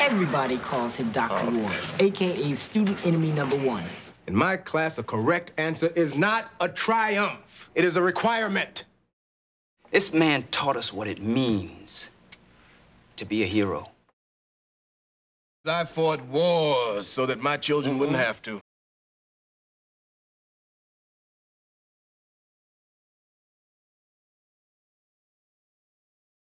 Everybody calls him Dr. Ward, a.k.a. student enemy number one. In my class, a correct answer is not a triumph. It is a requirement. This man taught us what it means to be a hero. I fought wars so that my children wouldn't have to.